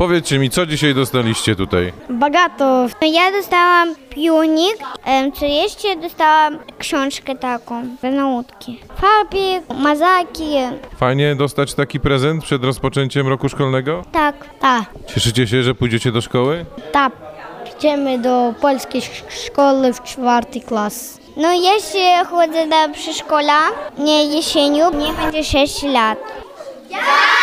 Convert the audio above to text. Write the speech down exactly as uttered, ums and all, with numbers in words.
Powiedzcie mi, co dzisiaj dostaliście tutaj? Багато. Я dostałam pionik, co jeszcze dostałam książkę taką, do nauki. Farbik, mazaki. Fajnie dostać taki prezent przed rozpoczęciem roku szkolnego? Tak. Tak. Cieszycie się, że pójdziecie do szkoły? Tak. Idziemy do polskiej szkoły w czwarty klas. No jeszcze chodzę do przedszkola, nie jesienią, mnie będzie sześć lat.